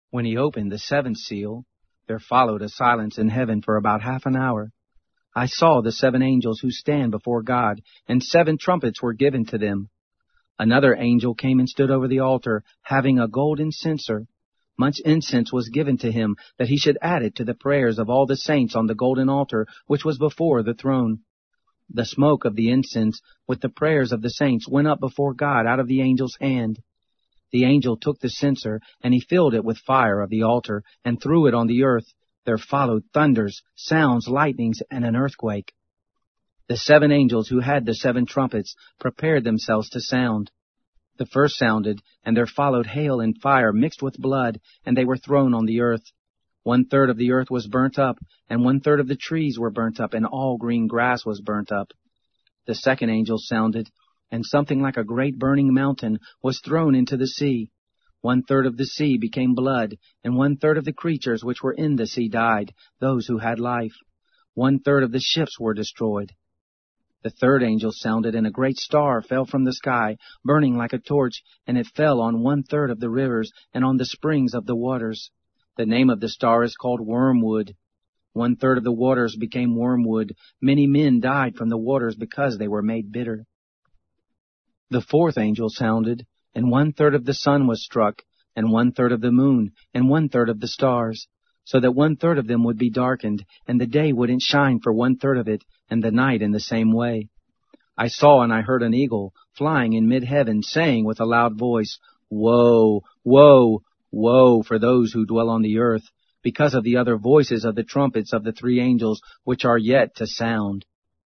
When he opened the seventh seal, there followed a silence in heaven for about half an hour. I saw the 7 angels who stand before God, and 7 trumpets were given to them. Another angel came and stood over the altar, having a golden censer. Much incense was given to him, that he should add it to the prayers of all the saints on the golden altar which was before the throne. The smoke of the incense with the prayers of the saints went up before God out of the angel's hand. The angel took the censer, and he filled it with fire of the altar, and threw it on the earth. There followed thunders, sounds, lightnings, and an earthquake. The 7 angels who had the 7 trumpets prepared themselves to sound. The first sounded, and there followed hail and fire mixed with blood, and they were thrown on the earth. 1/3 of the earth was burnt up, and 1/3 of the trees were burnt up, and all green grass was burnt up. The second angel sounded, and something like a great burning mountain was thrown into the sea. 1/3 of the sea became blood, and 1/3 of the creatures which were in the sea died, those who had life. 1/3 of the ships were destroyed. The third angel sounded, and a great star fell from the sky, burning like a torch, and it fell on 1/3 of the rivers and on the springs of the waters. The name of the star is called Wormwood. 1/3 of the waters became wormwood. Many men died from the waters because they were made bitter. The fourth angel sounded, and 1/3 of the sun was struck, and 1/3 of the moon, and 1/3 of the stars, so that 1/3 of them would be darkened, and the day wouldn't shine for 1/3 of it, and the night in the same way. I saw and I heard an eagle flying in mid-heaven, saying with a loud voice, "Woe, woe, woe for those who dwell on the earth, because of the other voices of the trumpets of the 3 angels which are yet to sound."